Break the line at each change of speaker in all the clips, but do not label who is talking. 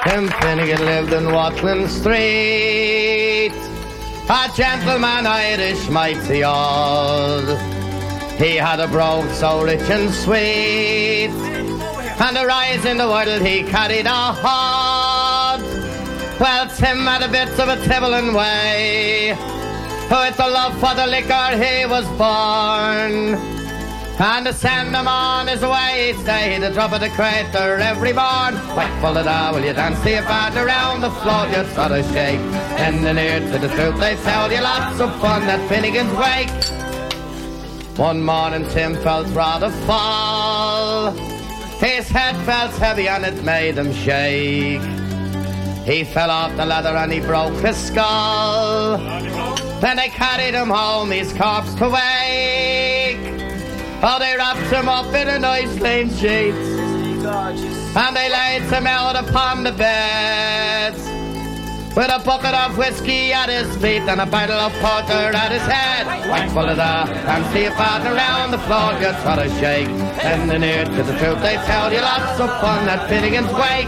Tim Finnegan lived in Watling Street, a gentleman Irish mighty old. He had a brogue so rich and sweet, and a rise in the world he carried a hod. Well, Tim had a bit of a tibbling way, with a love for the liquor he was born. And to send him on his way, he'd stay the drop of the crater every morn. Whack full of that, will you dance to your band around the floor, you sort of shake. And the near to the truth, they tell you lots of fun at Finnegan's wake. One morning Tim felt rather fall. His head felt heavy and it made him shake. He fell off the ladder and he broke his skull. Then they carried him home, his corpse to wake. Oh, they wrapped him up in a nice clean sheet, and they laid him out upon the bed, with a bucket of whiskey at his feet and a bottle of porter at his head. Whack full of that, and see a partner around the floor, you sort of shake. And the near to the truth, they tell you lots of fun at Finnegan's wake.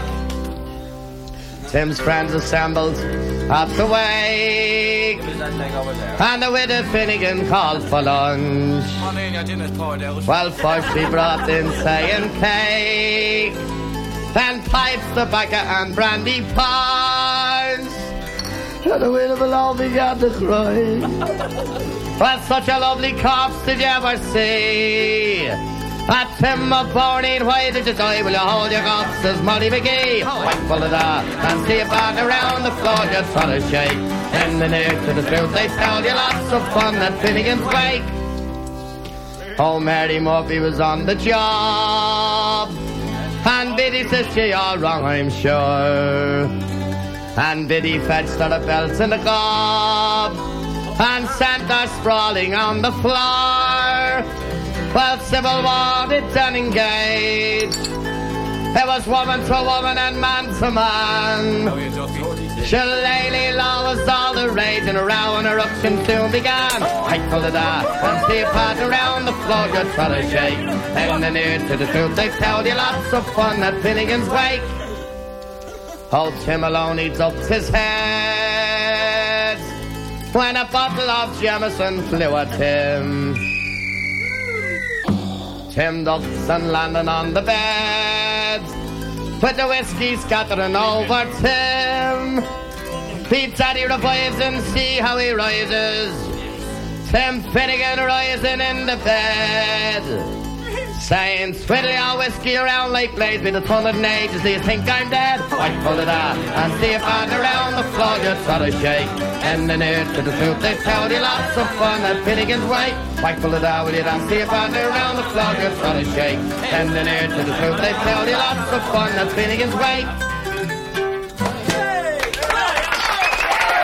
Tim's friends assembled at the wake, and the widow Finnegan called for lunch. Well, first she brought in saying cake, then pipes, tobacco and brandy punch. And the widow below began to cry. Well, such a lovely corpse did you ever see? At Tim of Borneen, why did you die? Will you hold your guts, says Molly McGee. Whack full of that, and see a band around the floor, you sort of shake. In the near to the truth, they tell you lots of fun at Finnegan's wake. Oh, Mary Murphy was on the job, and Biddy says she all wrong, I'm sure. And Biddy fetched her the belts in the gob, and sent her sprawling on the floor. Well, Civil War did then engage. It was woman to woman and man to man. Shillelagh law was all the rage, and a row and eruption soon began. Whack full of that, and see a part around the floor, you try to shake. And the near to the truth, they tell you lots of fun at Finnegan's wake. Old Tim alone, he ducked his head when a bottle of Jameson flew at him. Tim ducks and landing on the bed, with the whiskey scattering over Tim. Pete Daddy revives and see how he rises. Tim Finnegan rising in the bed, saying, "Swiddle your whiskey around like blades with a ton of ages. Do you think I'm dead?" Whack full of that, and see if I'm around the floor, you sort of shake. And the near to the truth, they tell you lots of fun at Finnegan's wake. Whack full of that, will you dance? See if I'm around the floor, you sort of shake. And the near to the truth, they tell you lots of fun at Finnegan's wake.